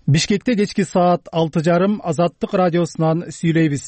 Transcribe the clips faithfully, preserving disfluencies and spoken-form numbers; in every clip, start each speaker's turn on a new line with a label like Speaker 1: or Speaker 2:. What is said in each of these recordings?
Speaker 1: Бишкекте кечки саат алты жарым Азаттык радиосунан сүйлөйбүз.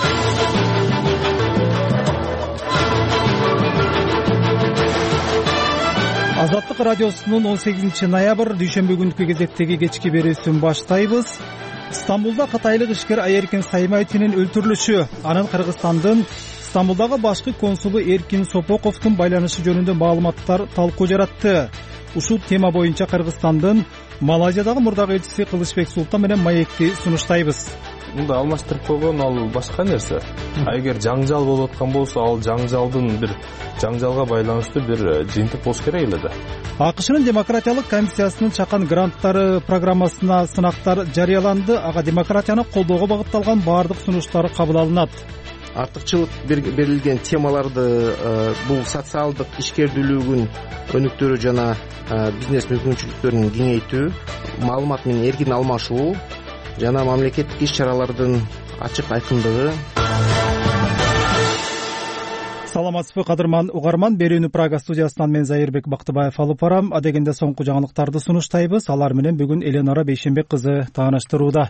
Speaker 1: Азаттык радиосунун он сегизинчи ноябрь дүйшөмбү күнкү кезектеги кечки берүүсүн баштайбыз. Стамбулда катайлык ишкер Айеркин Саймаевдин өлтүрүлүшү, анын Кыргызстандын Стамбулдагы башкы консулу Эркин Сопоковдун байланышы жөнүндө маалыматтар талкуу жаратты. Ушул тема боюнча Кыргызстандын Малайзиядагы мурдагы элчиси Кылычбек Султан менен маекти сунуштайбыз.
Speaker 2: Мында алмаштырып койгон ал башка нерсе. А эгер жаңжал болуп аткан болсо, ал жаңжалдын бир жаңжалга байланыштуу бир жыйынтык болуш керек эле да.
Speaker 1: АКШнын демократиялык комиссиясынын чакан гранттары программасына сынактар жарыяланды. Ага демократияны колдоого багытталган баардык сунуштар кабыл алынат.
Speaker 3: Артыкчылык берилген темаларды бул социалдык ишкердүүлүгүн өнүктүрүү жана бизнес мүмкүнчүлүктөрүн кеңейтүү, маалымат менен эркин алмашуу жана мамлекеттик иш-чаралардын ачык айкындыгы.
Speaker 1: Саламатсызбы кадырман угарман, берүүнү Прага студиясынан мен Зайырбек Бактыбаев алып барам. Адегенде соңку жаңылыктарды сунуштайбыз. Алар менен бүгүн Эленора Бейшенбек кызы тааныштырууда.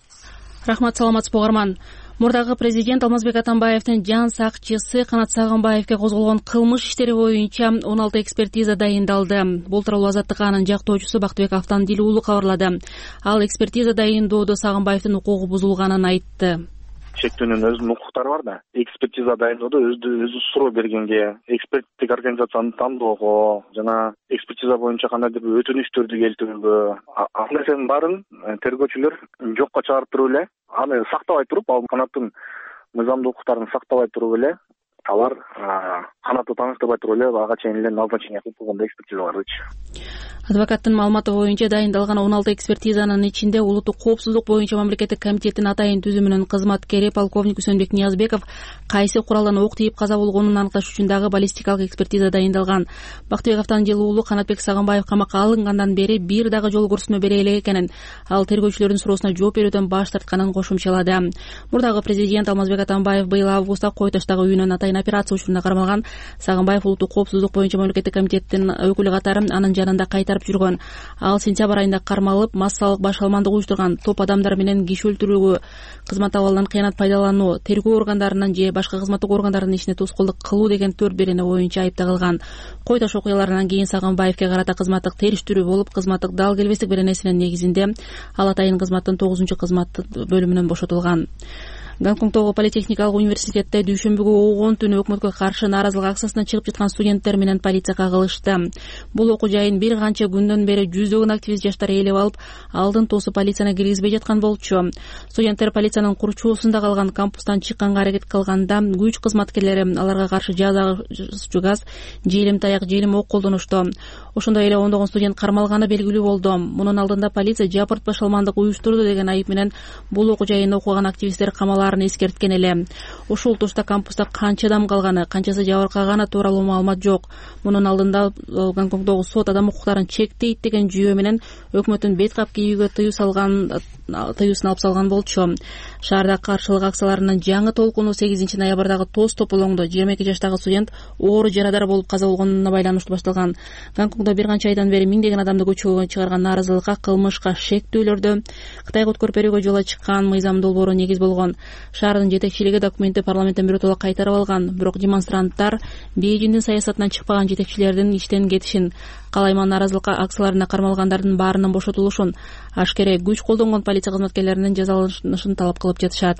Speaker 4: Рахмат, саламатсызбы угарман. Мурдагы президент Алмазбек Атамбаевдин жан сакчысы Канат Сагынбаевге козголгон кылмыш иштери боюнча он алты экспертиза дайындалды. Бул тууралуу Азаттыкка анын жактоочусу Бактыбек Автандил уулу кабарлады. Ал экспертиза дайындоодо Сагынбаевдин укугу бузулганын айтты.
Speaker 5: Чектөөнүн өзүнүн укуктары бар да. Экспертиза дайындоодо өзү өзү суроо бергенге, эксперттик организацияны тандоого жана экспертиза боюнча кандайдыр бир өтүнүчтөрдү келтирүүгө, ал нерсенин баарын тергөөчүлөр жокко чыгарып туруп эле, аны сактабай туруп, ал Канаттын мыйзамдуу укуктарын сактабай туруп эле, алар Канатты тааныштырбай туруп эле ага чейин эле назначение кылып койгондой экспертизалардычы.
Speaker 4: Адвокаттын маалыматы боюнча дайындалган он алты экспертизанын ичинде улуттук коопсуздук боюнча мамлекеттик комитеттин атайын түзүмүнүн кызматкери полковник Үсөнбек Ниязбеков кайсы куралдан ок тийип каза болгонун аныкташ үчүн дагы баллистикалык экспертиза дайындалган. Бактыбек Автандил уулу Канатбек Сагынбаев камакка алынгандан бери бир дагы жол көрсөтмө бере элек экенин, ал тергөөчүлөрдүн суроосуна жооп берүүдөн баш тартканын кошумчалады. Мурдагы президент Алмазбек Атамбаев быйыл августта Кой Таштагы үйүнөн атайын операция учурунда кармалган. Сагынбаев улуттук коопсуздук боюнча мамлекеттик комитеттин өкүлү катары анын жанында кайтарып жүргөн. Ал сентябрь айында кармалып, массалык баш алмандык уюштурган, топ адамдар менен киши өлтүрүүгө, кызмат абалынан кыянат пайдалануу, тергөө органдарынын же башка кызматтык органдардын ишине тоскоолдук кылуу деген төрт берене боюнча айыпталган. Кой Таш окуяларынан кийин Сагынбаевге карата кызматтык териштирүү болуп, кызматтык дал келбестик беренесинин негизинде ал атайын кызматтын тогузунчу кызмат бөлүмүнөн бошотулган. Гонконгдогу политехникалык университетте дүйшөмбүгү огон түнү өкмөткө каршы нааразылык акциясына чыгып жаткан студенттер менен полиция кагылышты. Бул окуу жайын бир канча күндөн бери жүздөгөн активист жаштар ээлеп алып, алдын тосуп полицияны киргизбей жаткан болчу. Студенттер полициянын курчоосунда калган кампустан чыкканга аракет кылганда күч кызматкерлери аларга каршы жазгычы газ, желим таяк, желим ок колдонушту. Ошондой эле ондогон студент кармалганы белгилүү болду. Мунун алдында полиция жапырт башалмандык уюштурду деген айып менен бул окуу жайында окуган активисттер камалып эскерткен эле. Ушул тушта кампуста канча адам калганы, канчасы жабыркаганы тууралуу маалымат жок. Мунун алдында Гонконгдогу сот адам укуктарын чектейт деген жүйө менен өкмөттүн бет кап кийүүгө тыюу салган тыюусын алып салган болчу. Шаарда каршылык акцияларынын жаңы толкуну сегизинчи ноябрдагы тоз тополоңдо жыйырма эки жаштагы студент оору жарадар болуп каза болгонуна байланыштуу башталган. Гонконгдо бир канча айдан бери миңдеген адамды көчөгө чыгарган нааразылыкка, кылмышка, шектүүлөрдү Кытайга өткөрүп берүүгө жол ачкан мыйзам долбоору негиз болгон. Шаардын жетекчилиги документти парламенттен биротоло кайтарып алган, бирок демонстранттар Бейжиңдин саясатынан чыкпаган жетекчилердин иштен кетишин, калайман нааразылыкка акцияларына кармалгандардын баарынын бошотулушун, ашкере күч колдонгон полиция кызматкерлеринин жазаланышын талап кылып жатышат.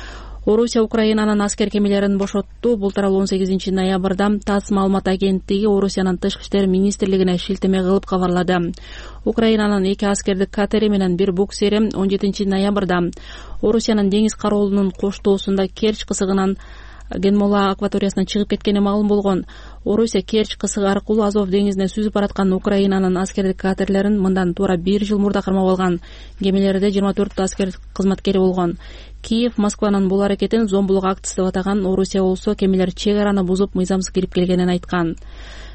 Speaker 4: Орусия Украинанын аскер кемелерин бошотту. Бул тууралуу он сегизинчи ноябрда ТАСС маалымат агенттиги Орусиянын тышкы иштер министрлигине шилтеме кылып кабарлады. Украинанын эки аскердик катери менен бир буксери он жетинчи ноябрда Орусиянын деңиз кароолунун коштоосунда Керчь кысыгынан Генмола акваториясынан чыгып кеткени маалым болгон. Орусия Керчь кысыгы аркылуу Азов деңизине сүзүп бараткан Украинанын аскердик катерлерин мындан туура бир жыл мурда кармап алган. Кемелерде жыйырма төрт аскер кызматкери болгон. Киев Москванын бул аракетин зомбулук актысы деп атаган. Орусия болсо кемелер чек араны бузуп, мыйзамсыз кирип келгенин айткан.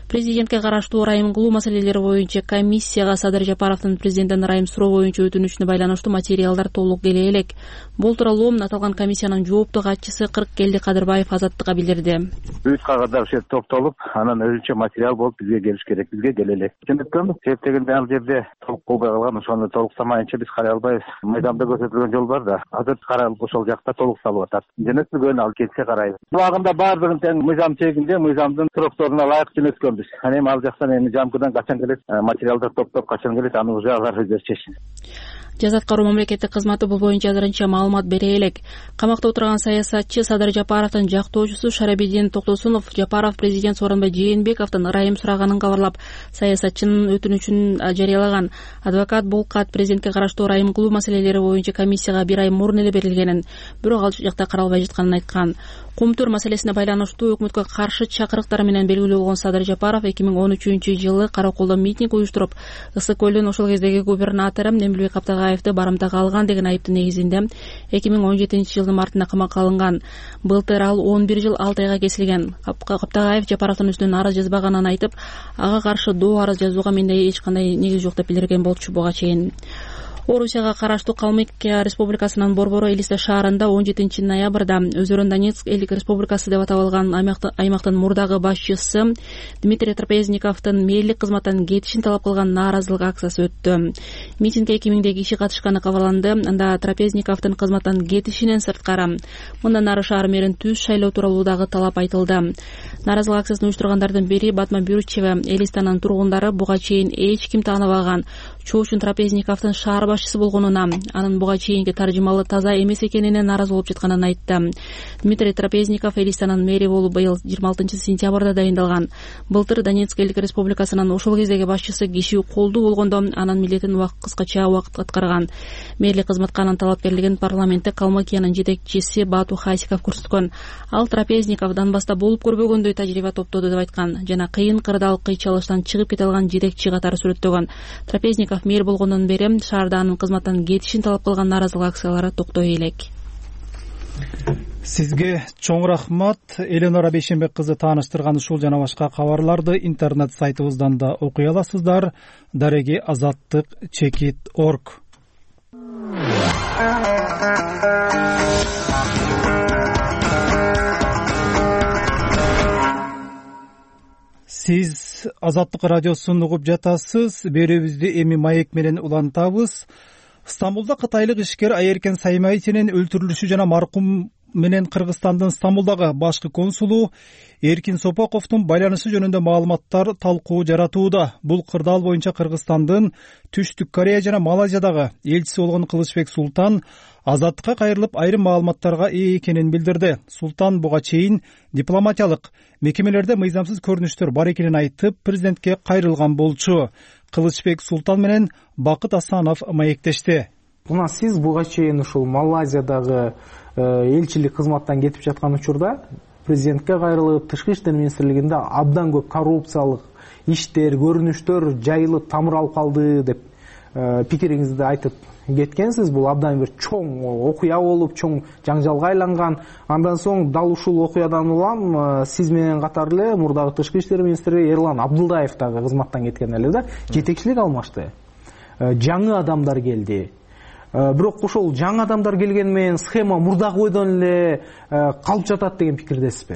Speaker 4: Президентке караштуу ырайым кылуу маселелери боюнча комиссияга Садыр Жапаровдун президенттен ырайым суроо боюнча өтүнүчүнө байланыштуу материалдар толук келе элек. Бул тууралуу аталган комиссиянын жооптуу катчысы Кырыккелди Кадырбаев Азаттыкка билдирди.
Speaker 6: Бүт кагаздар ушер топтолуп, анан өзүнчө материал болуп бизге келиш керек, бизге келе элек. Жөнөткөн себептегенде ал жерде толук болбой калган, ошону толуктамайынча биз карай албайбыз. Майдамда көрсөтүлгөн жол бар да, азыр каралып ошол жакта толук салып атат. Жөнөтүлгөн ал келсе карайбыз. Убагында баардыгын тең мыйзам чегинде, мыйзамдын срокторуна ылайык жөнөткөнбүз. Анан эми ал жактан эми жамкыдан качан келет, материалдар топтоп качан келет, аны уже алар өздөрү чечсин.
Speaker 4: Жаза аткаруу мамлекеттик кызматы бул боюнча азырынча маалымат бере элек. Камакта отурган саясатчы Садыр Жапаровдун жактоочусу Шарабидин Токтосунов Жапаров президент Сооронбай Жээнбековдун ырайым сураганын кабарлап, саясатчынын өтүнүчүн жарыялаган. Адвокат бул кат президентке караштуу ырайым кылуу маселелери боюнча комиссияга бир ай мурун эле берилгенин, бирок ал жакта каралбай жатканын айткан. Кумтур маселесине байланыштуу өкмөткө каршы чакырыктар менен белгилүү болгон Садыр Жапаров эки миң он үчүнчү жылы Караколдо митинг уюштуруп, Ысык көлдүн ошол кездеги губернатору Немилбек Каптагаевди барымтага алган деген айыптын негизинде эки миң он жетинчи жылдын мартында камакка алынган. Былтыр ал он бир жыл алты айга кесилген. Каптагаев Жапаровдун үстүнөн арыз жазбаганын айтып, ага каршы доо арыз жазууга менде эч кандай негиз жок деп билдирген болчу буга чейин. Орусияга караштуу Калмыкия Республикасынын Борбору Элиста шаарында он жетинчи ноябрда өздөрүн Донецк элдик республикасы деп атап алган аймактын мурдагы башчысы Дмитрий Трапезниковдун мээлик кызматтан кетишин талап кылган нааразылык акциясы өттү. Митингге эки миңдей киши катышканы кабарланды. Анда Трапезниковдун кызматтан кетишинен сырткары мындан ары шаар мэрин түз шайлоо тууралуу дагы талап айтылды. Нааразылык акциясын уюштургандардын бири Батма Бюрчева. Элистанын тургундары буга чейин эч ким тааныбаган чоочун Трапезниковдун шаар башчысы болгонуна, анын буга чейинки таржымалы таза эмес экенине нааразы болуп жатканын айтты. Дмитрий Трапезников Элистанын мэри болуп быйыл жыйырма алтынчы сентябрда дайындалган. Былтыр Донецк элдик республикасынын ошол кездеги башчысы киши колдуу болгондо анын милдетин кыскача убакыт аткарган. Мэрлик кызматка анын талапкерлигин парламентте Калмыкиянын жетекчиси Бату Хасиков көрсөткөн. Ал Трапезников Донбасста болуп көрбөгөндөй тажрыйба топтоду деп айткан жана кыйын кырдаал кыйчалыштан чыгып кете алган жетекчи катары сүрөттөгөн. Трапезников мэр болгондон бери шаарда анын кызматтан кетишин талап кылган нааразылык акциялары токтой элек.
Speaker 1: Сизге чоң рахмат. Эленора Бейшенбек кызы тааныштырган ушул жана башка кабарларды интернет сайтыбыздан да окуй аласыздар. Дареги азаттык чекит точка орг. Сиз Азаттык радиосун угуп жатасыз. Берүүбүздү эми маек менен улантабыз. Стамбулда кытайлык ишкер Айеркен Саймайтинин өлтүрүлүшү жана маркум менен Кыргызстандын Стамбулдагы башкы консулу Эркин Сопаковдун байланышы жөнүндө маалыматтар талкуу жаратууда. Бул кырдаал боюнча Кыргызстандын Түштүк Корея жана Малайзиядагы элчиси болгон Кылычбек Султан Азаттыкка кайрылып айрым маалыматтарга ээ экенин билдирди. Султан буга чейин дипломатиялык мекемелерде мыйзамсыз көрүнүштөр бар экенин айтып, президентке кайрылган болчу. Кылычбек Султан менен Бакыт Асанов маектешти.
Speaker 7: Мына сиз буга чейин ушул Малайзиядагы элчилик кызматтан кетип жаткан учурда президентке кайрылып, Тышкы иштер министрлигинде абдан көп коррупциялык иштер, көрүнүштөр жайылып тамыралып калды деп пикириңизди айтып кеткенсиз. Бул абдан бир чоң окуя болуп, чоң жаңжалга айланган. Андан соң дал ушул окуядан улам сиз менен катар эле мурдагы Тышкы иштер министри Эрлан Абдулдаев дагы кызматтан кеткен эле да, жетекчилик алмашты. Жаңы адамдар келди. Бирок ошол жаңы адамдар келген менен схема мурдагы бойдон эле калып жатат деген пикирдесизби?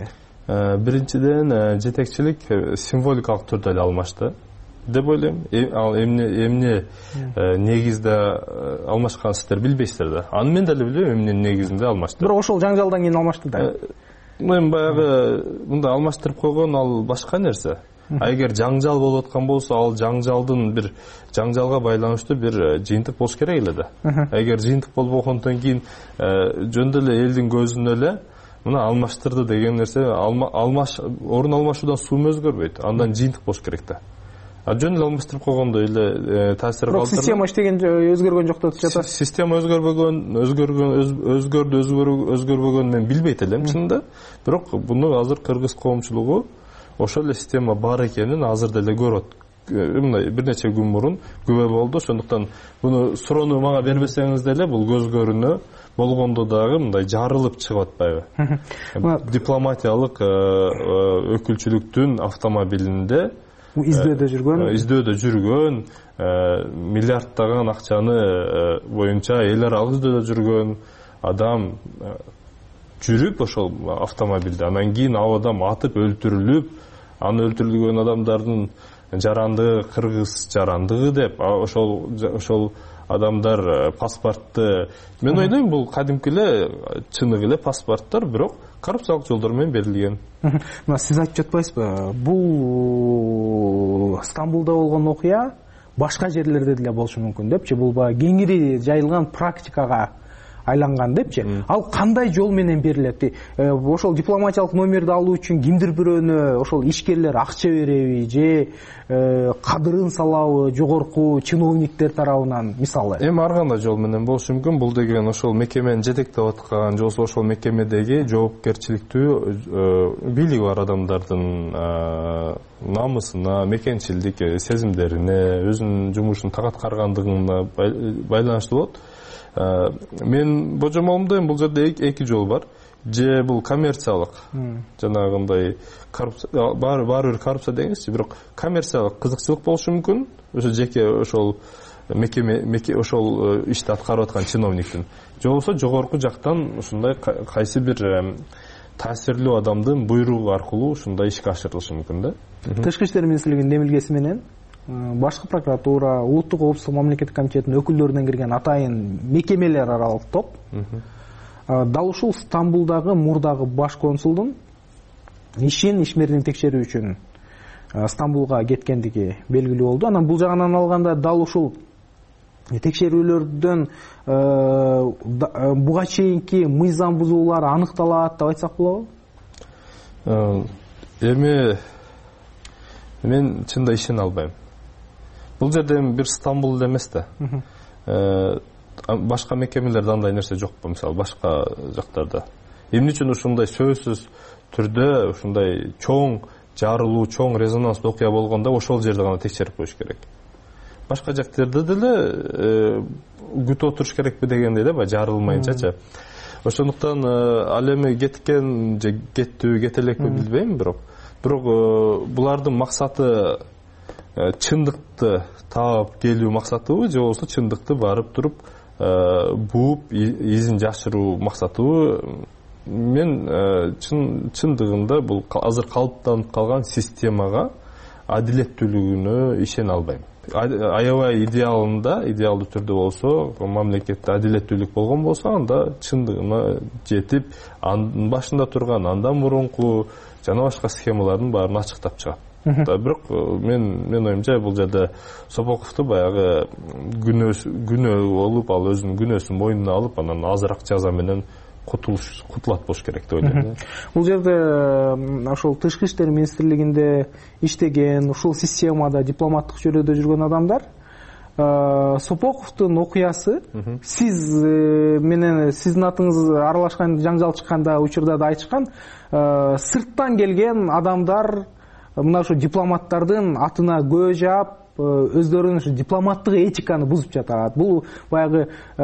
Speaker 2: Биринчиден, жетекчилик символикалык түрдө эле алмашты деп ойлойм. Ал эмне эмне негизде алмашкан сиздер билбейсиздер да. Аны мен деле билбейм эмне негизинде алмашты.
Speaker 7: Бирок ошол жаңжалдан кийин алмашты да.
Speaker 2: Мен баягы мында алмаштырып койгон ал башка нерсе. А эгер жаңжал болуп аткан болсо, ал жаңжалдын бир жаңжалга байланыштуу бир жыйынтык болуш керек эле да. Эгер жыйынтык болбогондон кийин жөндө эле элдин көзүнө эле мына алмаштырды деген нерсе, алмаш орун алмашуудан суум өзгөрбөйт. Андан жыйынтык болуш керек да. А жөн эле алмаштырып койгондой эле таасир калтырды.
Speaker 7: Бирок система иштеген өзгөргөн жок деп жатат.
Speaker 2: Система өзгөрбөгөн, өзгөргөн, өзгөрдү, өзгөрбөгөн мен билбейт элем чынында. Бирок буну азыр кыргыз коомчулугу ошол эле система бар экенин азыр деле көрөт. Мындай бир нече күн мурун күбө болду. Ошондуктан буну суроону мага бербесеңиз деле бул көз көрүнө. болгондо дагы мындай жарылып чыгып атпайбы? Дипломатиялык өкүлчүлүктүн автомобилинде
Speaker 7: издөөдө жүргөн
Speaker 2: издөөдө жүргөн миллиарддаган акчаны боюнча эл аралык издөөдө жүргөн адам жүрүп ошол автомобилде анан кийин ал адам атып өлтүрүлүп, аны өлтүрүлгөн адамдардын жарандыгы кыргыз жарандыгы деп ошол ошол адамдар паспортты мен ойлойм бул кадимки эле чыныгы эле паспорттор, бирок коррупциялык жолдор менен берилген.
Speaker 7: Мына сиз айтып жатпайсызбы, бул Стамбулда болгон окуя башка жерлерде деле болушу мүмкүн депчи, бул баягы кеңири жайылган практикага айланган депчи. Ал кандай жол менен берилет? Ошол дипломатиялык номерди алуу үчүн кимдир бирөөнө ошол ишкерлер акча береби же кадырын салабы жогорку чиновниктер тарабынан мисалы?
Speaker 2: Эми ар кандай жол менен болушу мүмкүн. Бул деген ошол мекемени жетектеп аткан же ошол мекемедеги жоопкерчиликтүү бийлиги бар адамдардын намысына, мекенчилдик сезимдерине, өзүнүн жумушун так аткаргандыгына байланыштуу болот. Мен божомолумда бул жерде эки жол бар. Же бул коммерциялык, жанагындай коррупция, баары бир коррупция дегенчи, бирок коммерциялык кызыкчылык болушу мүмкүн. Ошо жеке ошол мекеме ошол ишти аткарып аткан чиновниктин. Же болбосо жогорку жактан ушундай кайсы бир таасирлүү адамдын буйругу аркылуу ушундай ишке ашырылышы мүмкүн да.
Speaker 7: Тышкы иштер министрлигинин демилгеси менен башкы прокуратура, улуттук коопсуздук мамлекеттик комитетинин өкүлдөрүнөн кирген атайын мекемелер аралык топ дал ушул Стамбулдагы мурдагы баш консулдун ишин ишмердин текшерүү үчүн Стамбулга кеткендиги белгилүү болду. Анан бул жагынан алганда дал ушул текшерүүлөрдөн буга чейинки мыйзам бузуулар аныкталат деп айтсак болобу?
Speaker 2: Эми мен чында ишене албайм. Бул жерде бир Стамбул эмес да. Башка мекемелерде андай нерсе жокпу, мисалы башка жактарда. Эмне үчүн ушундай сөзсүз түрдө ушундай чоң жарылуу, чоң резонанстуу окуя болгондо ошол жерде гана текшерип коюш керек. Башка жактарда деле күтүп отуруш керекпи дегендей да, баягы жарылмайынчачы. Ошондуктан ал эми кеткен же кеттү, кете элекпи билбейм, бирок бирок булардын максаты чындыкты таап келүү максатыбы же болбосо чындыкты барып туруп бууп изин жашыруу максатыбы? Мен чындыгында бул азыр калыптанып калган системага адилеттүүлүгүнө ишене албайм. Аябай идеалында, идеалдуу түрдө болсо, мамлекетте адилеттүүлүк болгон болсо, анда чындыгына жетип, анын башында турган, андан мурунку жана башка схемалардын баарын ачыктап чыгат. Бирок мен мен оюмча бул жерде Сопоковду баягы күнөө болуп, ал өзүнүн күнөөсүн мойнуна алып, анан азыраак жаза менен кутулуш кутулат болуш керек деп ойлойм.
Speaker 7: Бул жерде ошол тышкы иштер министрлигинде иштеген, ушул системада дипломаттык чөйрөдө жүргөн адамдар Сопоковдун окуясы сиз менен сиздин атыңыз аралашкан, жаңжал чыкканда учурда да айтышкан, сырттан келген адамдар мына ушу дипломаттардын атына көө жаап, өздөрүнүн ушу дипломаттык этиканы бузуп жатат. Бул баягы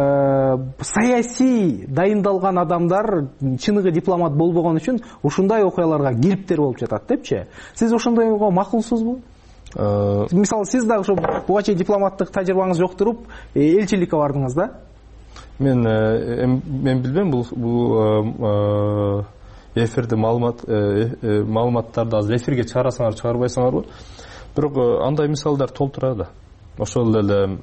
Speaker 7: саясий дайындалган адамдар чыныгы дипломат болбогон үчүн ушундай окуяларга кириптер болуп жатат депчи. Сиз ошондойго макулсузбу? Мисалы, сиз да ошо буга чейин дипломаттык тажрыйбаңыз жок туруп, элчиликке бардыңыз да?
Speaker 2: Мен мен билбейм, бул эфирде маалымат маалыматтарды азыр эфирге чыгарасыңар, чыгарбайсыңарбы? Бирок андай мисалдар толтура да. Ошол эле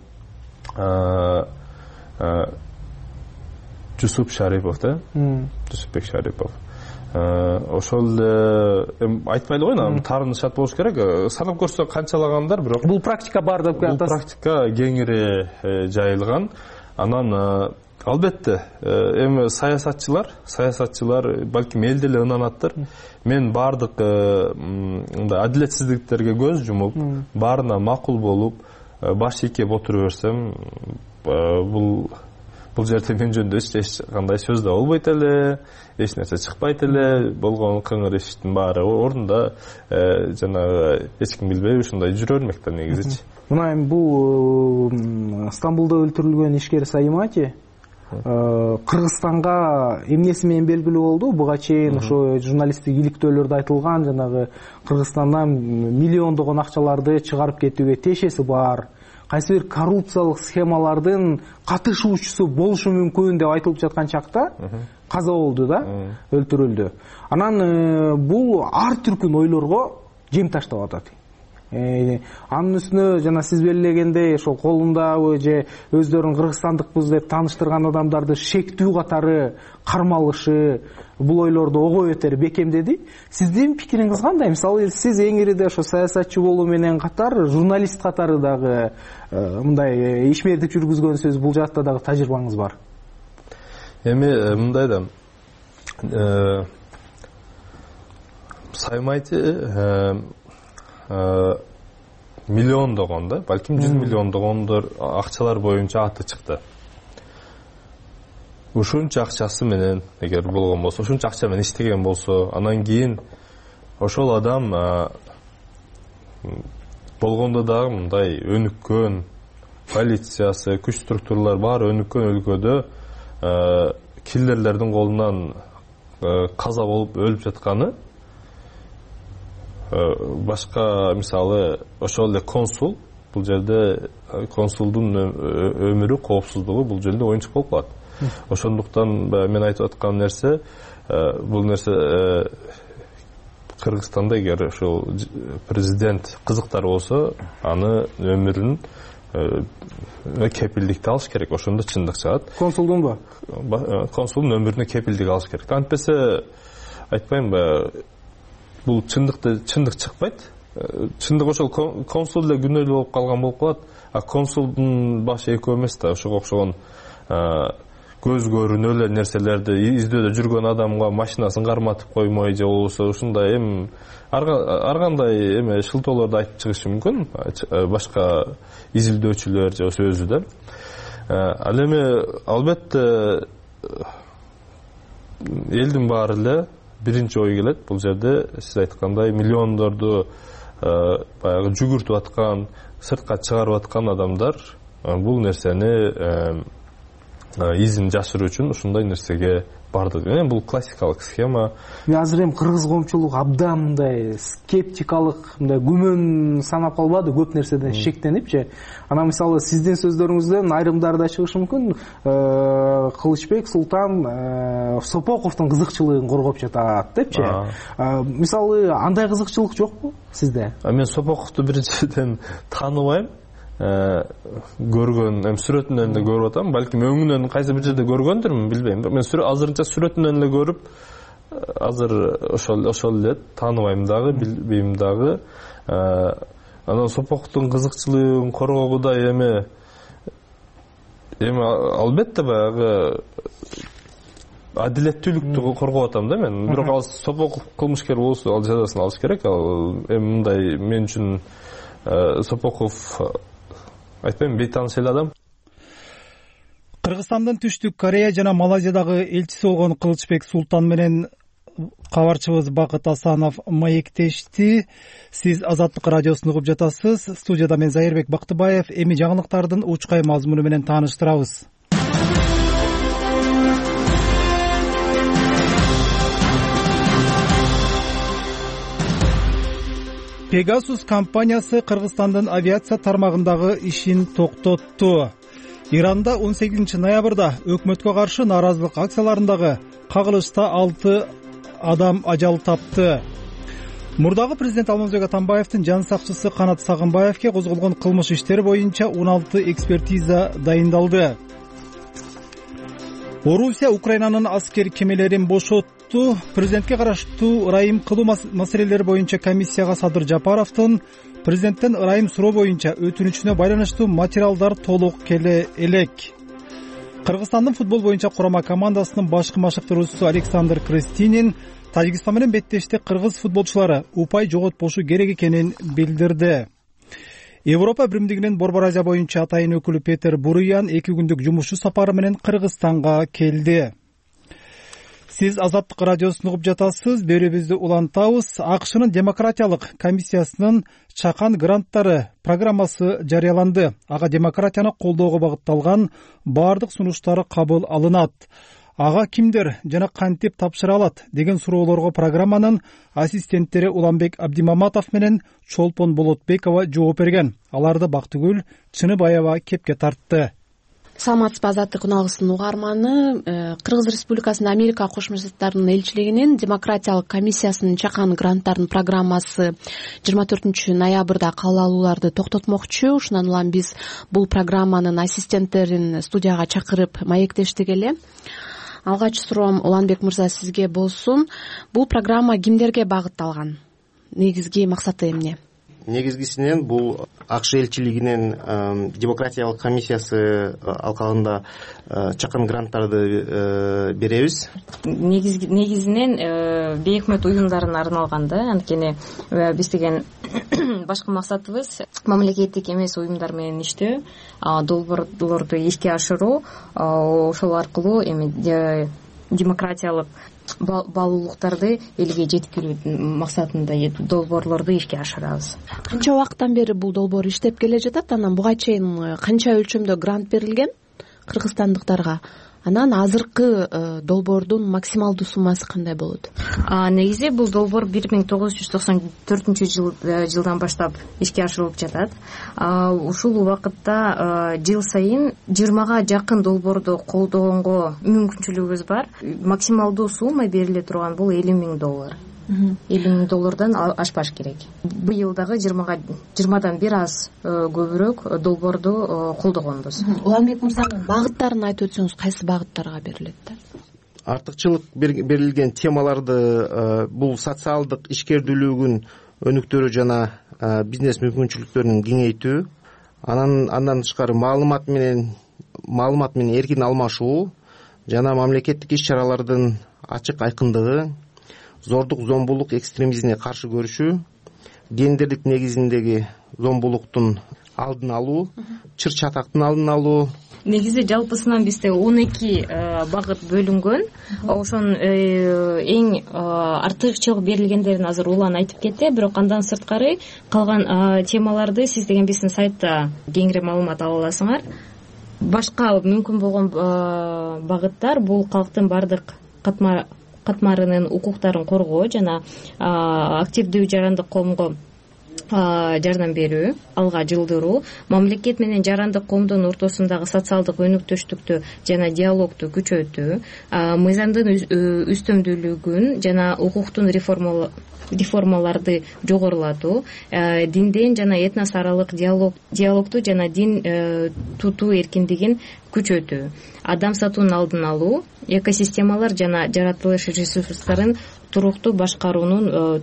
Speaker 2: Жусуп Шарипов да? Жусупбек Шарипов. Ошол эле айтпайлы го, таарынышат болуш керек. Санап көрсө канчалагандар, бирок
Speaker 7: бул практика бар деп
Speaker 2: атасыз. Бул практика кеңири жайылган. Анан албетте эми саясатчылар, саясатчылар балким элде эле ынанаттыр. Мен бардык мындай адилетсиздиктерге көз жумуп, баарына макул болуп, баш ийкеп отура берсем, бул бул жерде мен жөнүндө эч кандай сөз да болбойт эле, эч нерсе чыкпайт эле, болгон кыңыр иштин баары ордунда, жанагы эч ким билбей ушундай жүрө бермек да негизичи.
Speaker 7: Мына эми бул Стамбулда өлтүрүлгөн ишкер Саимати Кыргызстанга эмнеси менен белгилүү болду? Буга чейин ошо журналисттик иликтөөлөрдө айтылган, жанагы Кыргызстандан миллиондогон акчаларды чыгарып кетүүгө тиешеси бар, кайсы бир коррупциялык схемалардын катышуучусу болушу мүмкүн деп айтылып жаткан чакта каза болду да, өлтүрүлдү. Анан бул ар түркүн ойлорго жем таштап атат. Анын үстүнө жана сиз белгилегендей ошол колундабы же өздөрүн кыргызстандыкпыз деп тааныштырган адамдарды шектүү катары кармалышы бул ойлорду ого бетер бекемдеди. Сиздин пикириңиз кандай? Мисалы сиз эң ириде ошо саясатчы болуу менен катар журналист катары дагы мындай ишмердик жүргүзгөнсүз, бул жакта дагы тажрыйбаңыз бар.
Speaker 2: Эми мындай да Саймайти миллиондогон да, балким жүз миллиондогондор акчалар боюнча аты чыкты. Ушунча акчасы менен эгер болгон болсо, ушунча акча менен иштеген болсо, анан кийин ошол адам болгондо дагы мындай өнүккөн полициясы, күч структуралар баары өнүккөн өлкөдө киллерлердин колунан каза болуп өлүп жатканы, башка мисалы ошол эле консул, бул жерде консулдун өмүрү, коопсуздугу бул жерде оюнчук болуп калат. Ошондуктан мен айтып аткан нерсе, бул нерсе Кыргызстанда эгер ошол президент кызыктар болсо, аны өмүрүн кепилдикти алыш керек. Ошондо чындык чыгат.
Speaker 7: Консулдунбу?
Speaker 2: Консулдун өмүрүнө кепилдик алыш керек. Антпесе айтпаймынбы, бул чындыкты чындык чыкпайт. Чындык ошол консул эле күнөөлүү болуп калган болуп калат. А консулдун башы экөө эмес да, ошого окшогон көз көрүнө эле нерселерди издөөдө жүргөн адамга машинасын карматып коймой же болбосо ушундай эми ар кандай эме шылтоолорду айтып чыгышы мүмкүн, башка изилдөөчүлөр же болбосо өзү да. Ал эми албетте элдин баары эле биринчи ой келет, бул жерде сиз айткандай миллиондорду баягы жүгүртүп аткан, сыртка чыгарып аткан адамдар бул нерсени изин жашыруу үчүн ушундай нерсеге барды. Эми бул классикалык схема.
Speaker 7: Мен азыр эми кыргыз коомчулугу абдан мындай скептикалык, мындай күмөн санап калбады, көп нерседен шектенипчи. Анан мисалы сиздин сөздөрүңүздөн айрымдарда чыгышы мүмкүн, Кылычбек Султан Сопоковдун кызыкчылыгын коргоп жатат депчи. Мисалы андай кызыкчылык жокпу сизде? Мен
Speaker 2: Сопоковду биринчиден тааныбайм. Көргөн, эми сүрөтүнөн эле көрүп атам, балким өңүнөн кайсы бир жерде көргөндүрмүн, билбейм. Мен азырынча сүрөтүнөн эле көрүп, азыр ошол ошол эле тааныбайм дагы, билбейм дагы. Анан Сопоковдун кызыкчылыгын коргоого да эми эми албетте баягы адилеттүүлүктү коргоп атам да мен. Бирок ал Сопоков кылмышкер болсо, ал жазасын алыш керек. Ал эми мындай мен үчүн Сопоков айтпайм, бейтаныш эле адам.
Speaker 1: Кыргызстандын Түштүк Корея жана Малайзиядагы элчиси болгон Кылычбек Султан менен кабарчыбыз Бакыт Асанов маектешти. Сиз Азаттык радиосун угуп жатасыз. Студияда мен Зайырбек Бактыбаев. Эми жаңылыктардын учкай мазмуну менен тааныштырабыз. Pegasus компаниясы Кыргызстандын авиация тармагындагы ишин токтотту. Иранда он сегизинчи ноябрда өкмөткө каршы нааразылык акцияларындагы кагылышта алты адам ажал тапты. Мурдагы президент Алмазбек Атамбаевдин жан сакчысы Канат Сагынбаевге козголгон кылмыш иштери боюнча он алты экспертиза дайындалды. Орусия Украинанын аскер кемелерин бошотту. Президентке караштуу ырайым кылуу маселелери боюнча комиссияга Садыр Жапаровдун президенттен ырайым суроо боюнча өтүнүчүнө байланыштуу материалдар толук келе элек. Кыргызстандын футбол боюнча курама командасынын башкы машыктыруучусу Александр Крестинин Тажикстан менен беттешти кыргыз футболчулары упай жоготпошу керек экенин билдирди. Европа биримдигинин Борбор Азия боюнча атайын өкүлү Петер Буруян эки күндүк жумуш сапары менен Кыргызстанга келди. сиз Азаттык радиосун угуп жатасыз. Берүүбүздү улантабыз. АКШнын демократиялык комиссиясынын чакан гранттары программасы жарыяланды. Ага демократияны колдоого багытталган баардык сунуштары кабыл алынат. Ага кимдер жана кантип тапшыра алат деген суроолорго программанын ассистенттери Уланбек Абдимаматов менен Чолпон Болотбекова жооп берген. Аларды Бактыгүл Чыныбаева кепке тартты.
Speaker 8: Саламатсызбы, Азаттык уналгысынын угарманы. Кыргыз Республикасынын Америка Кошмо Штаттарынын элчилигинин демократиялык комиссиясынын чакан гранттарынын программасы жыйырма төртүнчү ноябрда кабыл алууларды токтотмокчу. Ушундан улам биз бул программанын ассистенттерин студияга чакырып маектештик эле. Алгач суроом Уланбек мырза сизге болсун. Бул программа кимдерге багытталган? Негизги максаты эмне?
Speaker 3: Негизгисинен бул АКШ элчилигинин демократиялык комиссиясы алкагында чакан гранттарды беребиз.
Speaker 9: Негизинен бейөкмөт уюмдарына арналган да, анткени биз деген башкы максатыбыз мамлекеттик эмес уюмдар менен иштөө, долбоорлорду ишке ашыруу, ошол аркылуу эми демократиялык баалуулуктарды элге жеткирүү максатында долбоорлорду ишке ашырабыз.
Speaker 8: Канча убакыттан бери бул долбоор иштеп келе жатат? Анан буга чейин канча өлчөмдө грант берилген кыргызстандыктарга? Анан азыркы долбоордун максималдуу суммасы кандай болот?
Speaker 9: Негизи бул долбоор бир миң тогуз жүз токсон төртүнчү жылдан баштап ишке ашырылып жатат. Ушул убакытта жыл сайын жыйырмага жакын долбоорду колдогонго мүмкүнчүлүгүбүз бар. Максималдуу сумма бериле турган бул элүү миң доллар. элүү миң доллардан ашпаш керек. Быйыл дагы жыйырмадан бир аз көбүрөөк долбоорду колдогонбуз.
Speaker 8: Уланбек мырзанын багыттарын айтып өтсөңүз, кайсы багыттарга берилет да?
Speaker 3: Артыкчылык берилген темаларды бул социалдык ишкердүүлүгүн өнүктүрүү жана бизнес мүмкүнчүлүктөрүн кеңейтүү, анан андан тышкары маалымат менен маалымат менен эркин алмашуу жана мамлекеттик иш-чаралардын ачык айкындыгы, зордук зомбулук экстремизмине каршы көрүшүү, гендерлик негизиндеги зомбулуктун алдын алуу, чыр чатактын алдын алуу.
Speaker 9: Негизи жалпысынан бизде он эки багыт бөлүнгөн. Ошонун эң артыкчылык берилгендерин азыр улан айтып кетти, бирок андан сырткары калган темаларды сиз деген биздин сайтта кеңири маалымат ала аласыңар. Башка мүмкүн болгон багыттар бул калктын бардык катма катмарынын укуктарын коргоо жана активдүү жарандык коомго жардам берүү, алга жылдыруу, мамлекет менен жарандык коомдун ортосундагы социалдык өнүктүштүктү жана диалогду күчөтүү, мыйзамдын үстөмдүүлүгүн жана укуктун реформаларды жогорулатуу, динден жана этнос аралык диалогду жана дин тутуу эркиндигин күчөтүү, адам сатуунун алдын алуу, экосистемалар жана жаратылыш ресурстарын туруктуу башкаруунун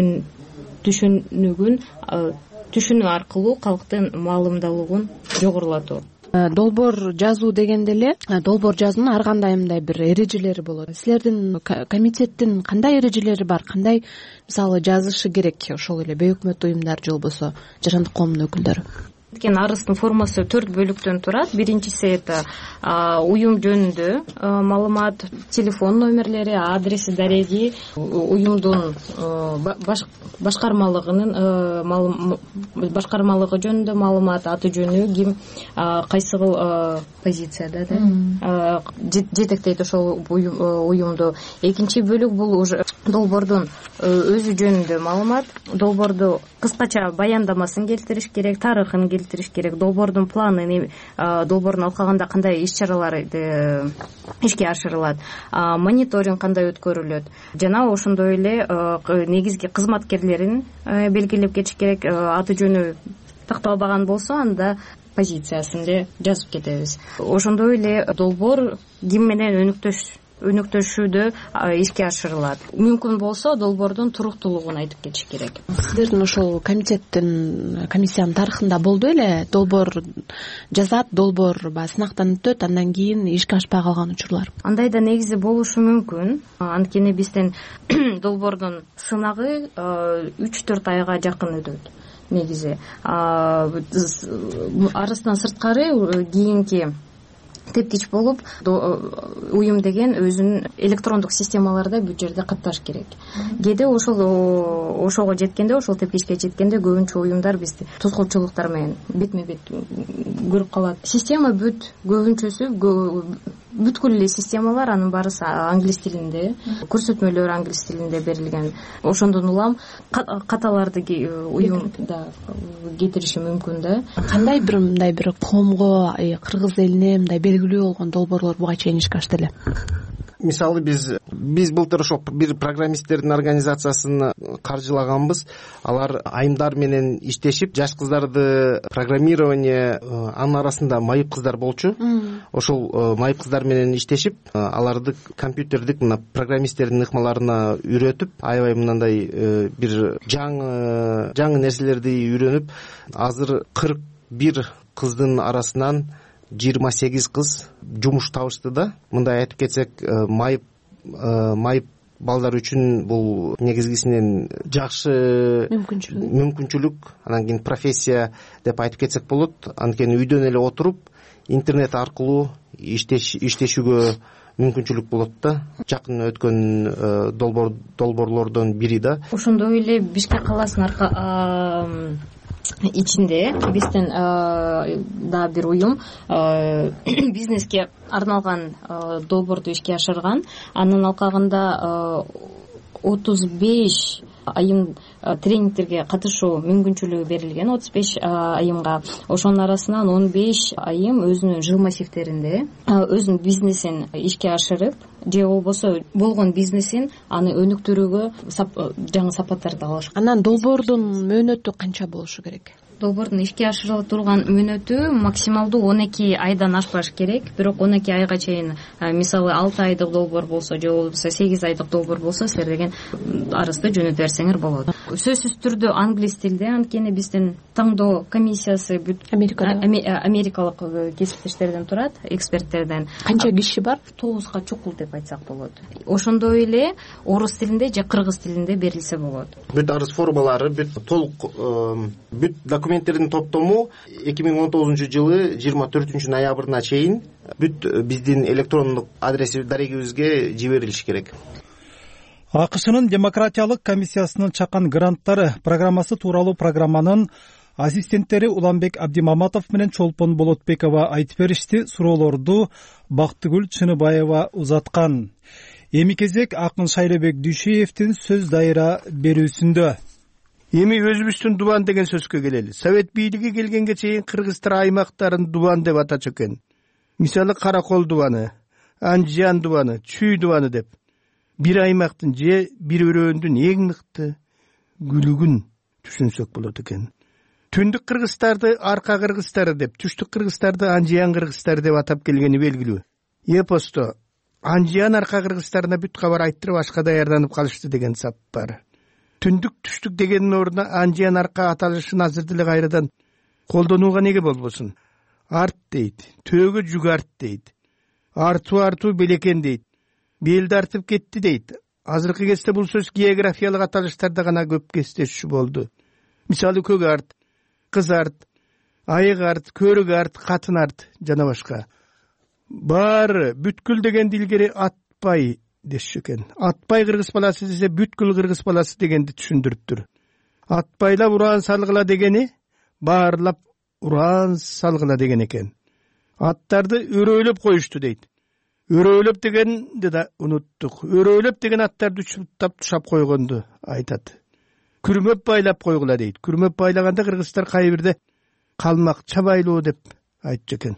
Speaker 9: түшүнүгүн түшүнүү аркылуу калктын маалымдуулугун жогорулатуу.
Speaker 8: Долбоор жазуу дегенде эле долбоор жазуунун ар кандай мындай бир эрежелери болот. Силердин комитеттин кандай эрежелери бар? Кандай мисалы жазышы керек ошол эле бейөкмөт уюмдар же болбосо жарандык коомдун өкүлдөрү?
Speaker 9: Арыстын формасы төрт бөлүктөн турат. Биринчиси это уюм жөнүндө маалымат, телефон номерлери, адреси, дареги, уюмдун башкармалыгынын башкармалыгы жөнүндө маалымат, аты жөнү, ким кайсы позицияда да жетектейт ошол уюмду. Экинчи бөлүк бул уже долбоордун өзү жөнүндө маалымат. Долбоорду кыскача баяндамасын келтириш керек, тарыхын келтириш керек, долбоордун планын, долбоордун алкагында кандай иш-чаралар ишке ашырылат, мониторинг кандай өткөрүлөт жана ошондой эле негизги кызматкерлерин белгилеп кетиш керек. Аты жөнү такталбаган болсо анда позициясын эле жазып кетебиз. Ошондой эле долбоор ким менен өнүктөш өнүктөшүүдө ишке ашырылат. Мүмкүн болсо долбоордун туруктуулугун айтып кетиш керек.
Speaker 8: Сиздердин ошол комитеттин комиссиянын тарыхында болду эле долбоор жазат, долбоор баягы сынактан өтөт, андан кийин ишке ашпай калган учурлар?
Speaker 9: Андай да негизи болушу мүмкүн. Анткени бизден долбоордун сынагы үч төрт айга жакын өтөт. Негизи арыстан сырткары кийинки тептич болуп уюм деген өзүнүн электрондук системаларда бүт жерде катташ керек. Кээде ошол ошого жеткенде, ошол тептичке жеткенде көбүнчө уюмдар бизди тозголчулуктар менен бетме бет көрүп калат. Система бүт көбүнчөсү бүткүл эле системалар анын баарысы англис тилинде, көрсөтмөлөр англис тилинде берилген. Ошондон улам каталарды уюмда кетириши мүмкүн да.
Speaker 8: Кандай бир мындай бир коомго, кыргыз элине мындай белгилүү болгон долбоорлор буга чейин ишке ашты эле?
Speaker 3: Мисалы биз биз былтыр ошол бир программисттердин организациясын каржылаганбыз. Алар айымдар менен иштешип, жаш кыздарды программирование, анын арасында майып кыздар болчу. Ошол майып кыздар менен иштешип, аларды компьютердик мына программисттердин ыкмаларына үйрөтүп, аябай мындай бир жаңы жаңы нерселерди үйрөнүп, азыр кырк бир кыздын арасынан жыйырма сегиз кыз жумуш табышты да. Мындай айтып кетсек, майып майып балдар үчүн бул негизгисинен жакшы мүмкүнчүлүк, анан кийин профессия деп айтып кетсек болот. Анткени үйдөн эле отуруп интернет аркылуу иштешүүгө мүмкүнчүлүк болот да. Жакын өткөн долбоор долбоорлордон бири да.
Speaker 9: Ошондой эле Бишкек каласынын ичинде бизден да бир уюм бизнеске арналган долбоорду ишке ашырган. Анын алкагында отуз беш айым тренингтерге катышуу мүмкүнчүлүгү берилген. отуз беш айымга. Ошонун арасынан он беш айым өзүнүн жыл массивтеринде өзүнүн бизнесин ишке ашырып, же болбосо болгон бизнесин аны өнүктүрүүгө жаңы сапаттарды алыш.
Speaker 8: Анан долбоордун мөөнөтү канча болушу керек?
Speaker 9: Долбоордун ишке ашырыла турган мөөнөтү максималдуу он эки айдан ашпаш керек. Бирок он эки айга чейин, мисалы алты айдык долбоор болсо же болбосо сегиз айдык долбоор болсо, силер деген арызды жөнөтө берсеңер болот. Сөзсүз түрдө англис тилде, анткени биздин таңдоо комиссиясы бүт америкалык кесиптештерден турат, эксперттерден.
Speaker 8: Канча киши бар?
Speaker 9: Тогузга чукул деп айтсак болот. Ошондой эле орус тилинде же кыргыз тилинде берилсе болот.
Speaker 3: Бүт арыз формалары, бүт толук бүт документтердин топтому эки миң он тогузунчу жылы жыйырма төртүнчү ноябрына чейин бүт биздин электрондук адреси дарегибизге жиберилиши керек.
Speaker 1: АКШнын демократиялык комиссиясынын чакан гранттары программасы тууралуу программанын ассистенттери Уланбек Абдимаматов менен Чолпон Болотбекова айтып беришти. Суроолорду Бактыгүл Чыныбаева узаткан. Эми кезек Акын Шайлебек Дүйшеевдин сөз дайыра берүүсүндө.
Speaker 10: Эми өзүбүздүн дубан деген сөзгө келели. Совет бийлиги келгенге чейин кыргыздар аймактарын дубан деп атачу экен. Мисалы Каракол дубаны, Анжан дубаны, Чүй дубаны деп. Бир аймактын же бир өрөөндүн эң мыкты күлүгүн түшүнсөк болот экен. Түндүк кыргыздарды арка кыргыздары деп, түштүк кыргыздарды Анжан кыргыздары деп атап келгени белгилүү. Эпосто Анжан арка кыргыздарына бүт кабар айттырып ашка даярданып калышты деген сап бар. Түндүк түштүк дегенин ордуна Анжан арка аталышын азыр деле кайрадан колдонууга неге болбосун? Арт дейт, төөгө жүк арт дейт. Артуу артуу белекен дейт. Белди артып кетти дейт. Азыркы кезде бул сөз географиялык аталыштарда гана көп кездешүү болду. Мисалы көк арт, кыз арт, айык арт, көрүк арт, катын арт жана башка. Баары бүткүл деген дилгери атпай дешчү экен. Атпай кыргыз баласы десе бүткүл кыргыз баласы дегенди түшүндүрүптүр. Атпайлап уран салгыла дегени баарлап уран салгыла деген экен. Аттарды өрөөлөп коюшту дейт. Өрөөлөп дегенди да унуттук. Өрөөлөп деген аттарды учуптап тушап койгонду айтат. Күрмөп байлап койгула дейт. Күрмөп байлаганда кыргыздар кайбирде калмакча байлоо деп айтчу экен.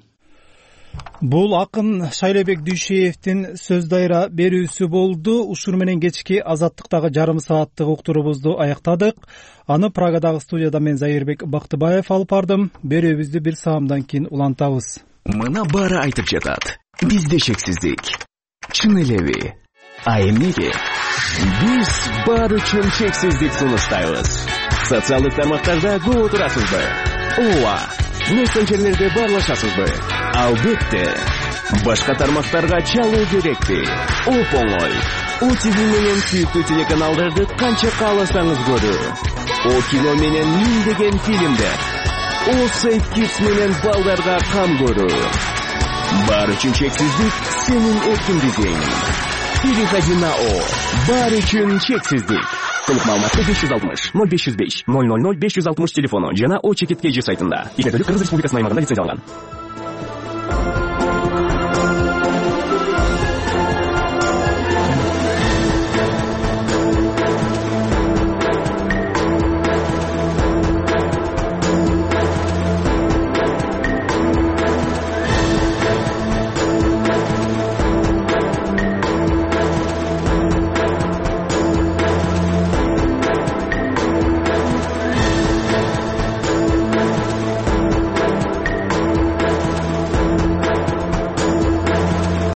Speaker 1: Бул Акын Шайлебек Дүйшеевдин сөз дайыра берүүсү болду. Ушур менен кечки Азаттыктагы жарым сааттык уктуруубузду аяктадык. Аны Прагадагы студияда мен Зайырбек Бактыбаев алып бардым. Берүүбүздү бир саамдан кийин улантабыз.
Speaker 11: Мына баары айтып жатат. Бизде чексиздик. Чын элеби? А эмнеге? Биз баары үчүн чексиздик сунуштайбыз. Социалдык тармактарда көп отурасызбы? Ооба. Мессенджерлерде баарлашасызбы? Албетте. Башка тармактарга чалуу керекпи? Оп-оңой. О ти ви менен сүйүктүү телеканалдарды канча кааласаңыз көрүү. О кино менен миңдеген фильмдер. О Сейф Kids менен балдарга кам көрүү. Баары үчүн чексиздик сенин эркин дизайның. Переходи на О. Баары үчүн чексиздик. Толук маалыматты беш жүз алтымыш ноль беш жүз беш ноль ноль ноль беш жүз алтымыш телефону жана О чекит кей жи сайтында. Игердүүлүк Кыргыз Республикасынын аймагында лицензияланган.